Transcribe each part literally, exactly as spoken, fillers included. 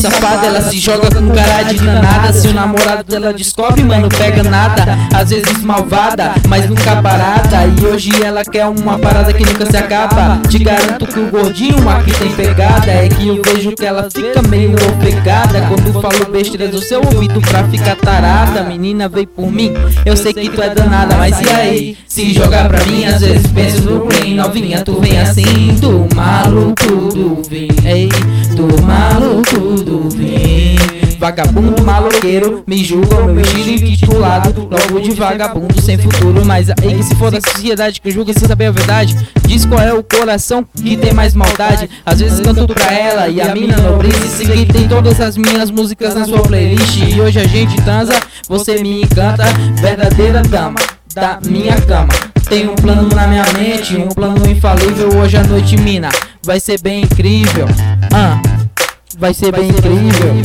safada, ela se joga com cara de danada. Seu namorado dela descobre, mano, pega nada. Às vezes malvada, mas nunca parada. E hoje ela quer uma parada que nunca se acaba. Te garanto que o gordinho aqui tem pegada. É que eu vejo que ela fica meio ofegada quando falo besteira do seu ouvido pra ficar tarada. Menina, veio por mim, eu sei que tu é danada, mas e aí? Se jogar pra mim, às vezes penso no bem. Novinha, tu vem assim, do maluco do vem. Ei, do maluco do vem. Vagabundo maloqueiro, me julga o meu estilo intitulado logo de vagabundo sem futuro. Mas aí que se for da sociedade que julga sem saber a verdade, diz qual é o coração que tem mais maldade. Às vezes canto pra ela e a mina nobreza, e segui tem todas as minhas músicas na sua playlist. E hoje a gente transa, você me encanta, verdadeira dama da minha cama. Tem um plano na minha mente, um plano infalível. Hoje à noite, mina, vai ser bem incrível. Ah, vai ser bem incrível.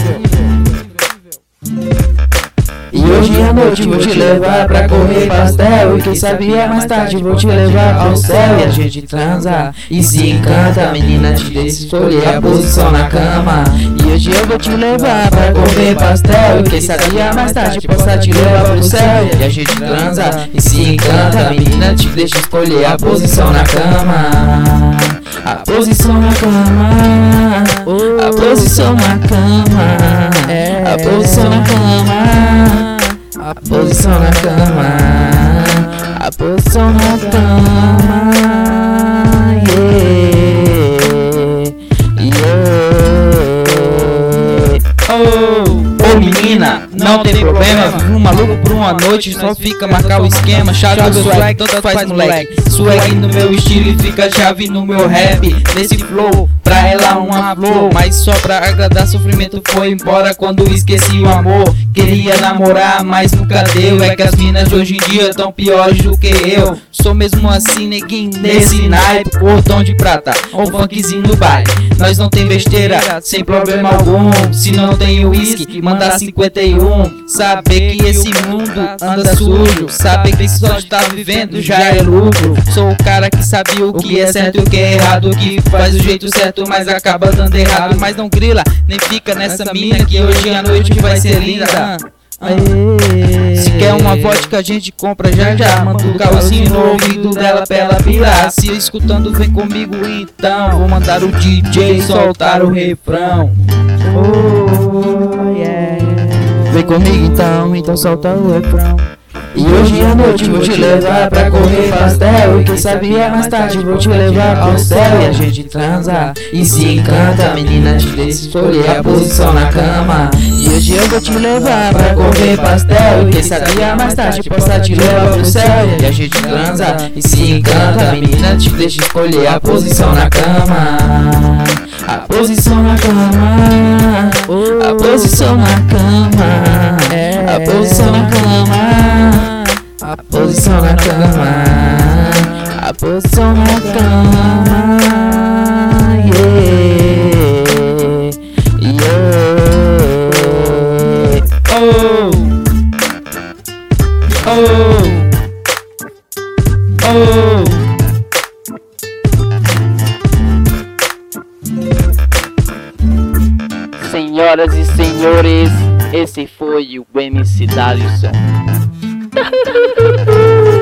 E hoje à noite vou te levar pra correr pastel. E quem sabia mais tarde vou te levar ao céu. E a gente transa e se encanta. Menina, te deixa escolher a posição na cama. E hoje eu vou te levar pra correr pastel. E quem sabia mais tarde possa te levar pro céu. E a gente transa e se encanta. Menina, te deixa escolher a posição na cama. A posição na cama. A posição na cama. A posição na cama. A posição na cama, a posição na cama, yeah, yeah. Oh, oh menina, não tem problema, vive um maluco por uma noite, só fica marcar o esquema. Chave do swag, tanto faz moleque. Swag no meu estilo e fica chave no meu rap. Nesse flow, pra ela uma flor, mas só pra agradar sofrimento foi embora quando esqueci o amor. Queria namorar, mas nunca deu. É que as minas de hoje em dia tão piores do que eu. Sou mesmo assim, neguinho, nesse naipe. Cordão de prata, um funkzinho no baile. Nós não tem besteira, sem problema algum. Se não tem uísque, manda cinquenta e um. Saber que esse mundo anda sujo, saber que só está vivendo já é lucro. Sou o cara que sabe o que é certo e o que é errado, que faz o jeito certo, mas acaba dando errado. Mas não grila, nem fica nessa mina, que hoje à noite vai ser linda. Se quer uma vodka a gente compra já já. Manda um calcinho no ouvido dela pra ela pirar. Se escutando vem comigo então, vou mandar o D J soltar o refrão. Oh, yeah. Vem comigo então, então solta o refrão. E hoje à noite vou te levar pra correr pastel. E quem sabia mais tarde vou te levar ao céu. E a gente transa e se encanta. Menina, te deixa escolher a posição na cama. E hoje eu vou te levar pra correr pastel. E quem sabia mais tarde possa te levar pro céu. E a gente transa e se encanta. Menina, te deixa escolher a posição na cama. A posição na cama. A posição na cama. A posição na cama. A posição na cama, a posição na cama, yeah, yeah. Oh, oh, oh. Senhoras e senhores, esse foi o M C Dalisson.